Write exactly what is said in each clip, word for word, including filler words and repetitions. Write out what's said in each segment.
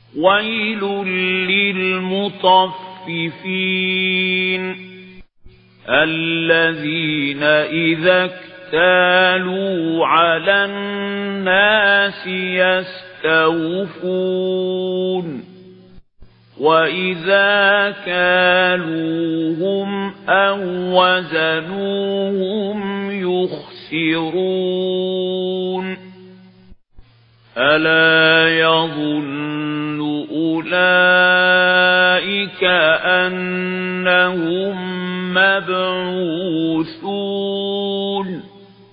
ويل للمطففين الذين إذا اكتالوا على الناس يستوفون وإذا كالوهم أو وزنوهم يخسرون ألا يظن أولئك أنهم مبعوثون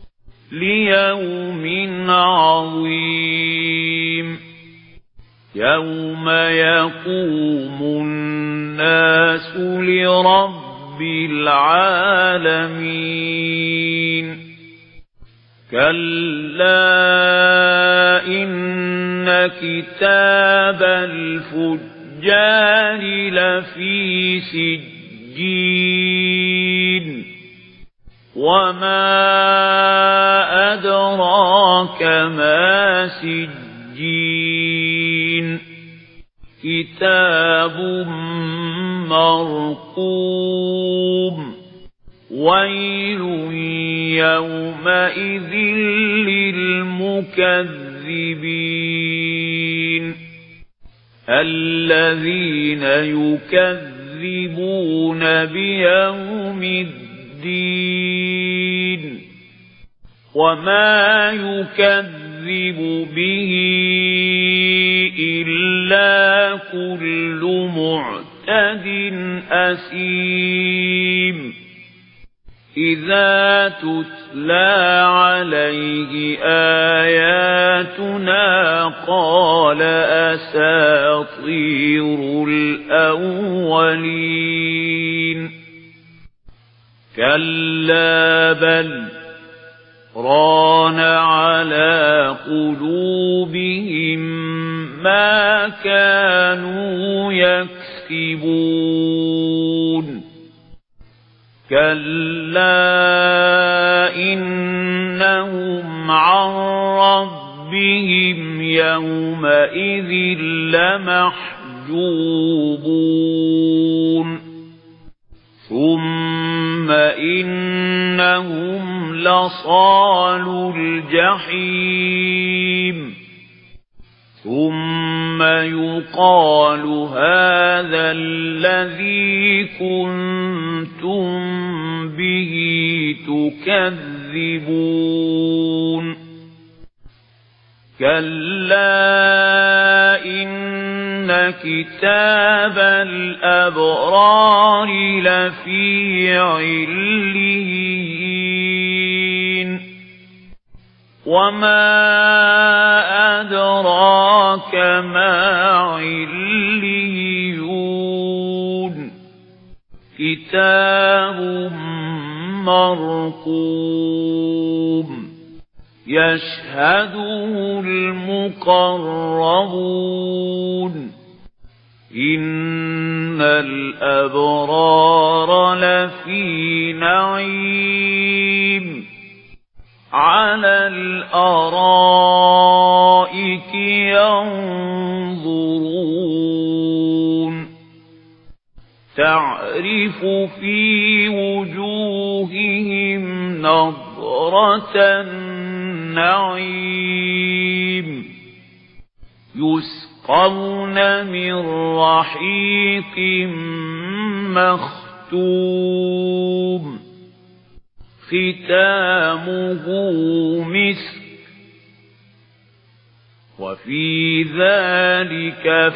ليوم عظيم يوم يقوم الناس لرب العالمين كلا إن كتاب الفجار لفي سجين وما أدراك ما سجين كتاب مرقوم ويل يومئذ للمكذبين الذين يكذبون بيوم الدين وما يكذب به إلا كل معتد أثيم إذا تتلى عليه آياتنا قال أساطير الأولين كلا بل ران على قلوبهم ما كانوا يكسبون كلا إنهم عن ربهم يومئذ لمحجوبون ثم إنهم لصالو الجحيم ثم يقال هذا الذي كنتم به تكذبون كلا إن كتاب الأبرار لفي عليين وما أدراك ما عليون كتاب مرقوم يشهده المقربون إن الأبرار لفي نعيم على الأرائك ينظرون تعرف في وجوههم نضرة النعيم يسقون من رحيق مختوم ختامه مسك وفي ذلك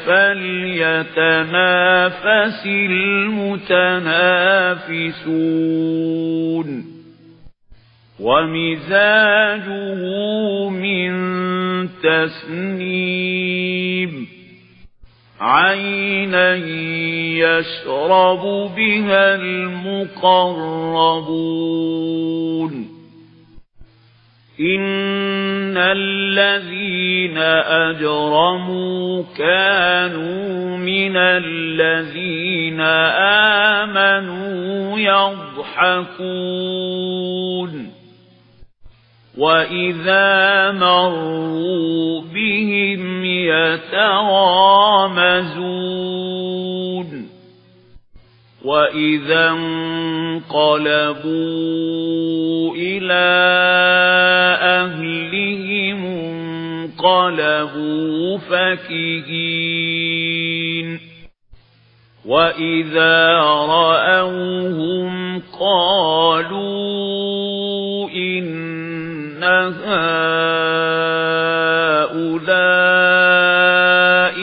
فليتنافس المتنافسون ومزاجه من تسنيم عينا يشرب بها المقربون إن الذين أجرموا كانوا من الذين آمنوا يضحكون وَإِذَا مَرُّوا بِهِمْ يَتَغَامَزُونَ وَإِذَا انقَلَبُوا إِلَى أَهْلِهِمُ انقَلَبُوا فَكِهِينَ وَإِذَا رَأَوْهُمْ قَالُوا إِنَّ هَؤُلَاءِ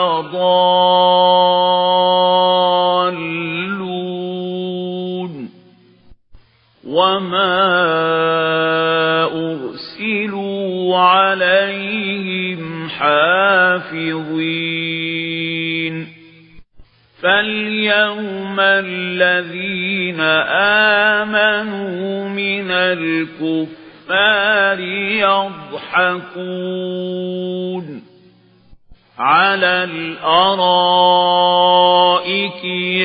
لَضَالُّونَ وَمَا أُرْسِلُوا عَلَيْهِمْ حَافِظِينَ فَالْيَوْمَ الَّذِينَ آمَنُوا مِنَ الْكُفَّارِ يَضْحَكُونَ عَلَى الْأَرَائِكِ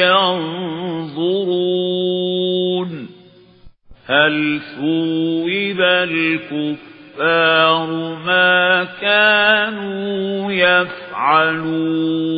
يَنظُرُونَ هَلْ ثُوِّبَ الْكُفَّارُ مَا كَانُوا يَفْعَلُونَ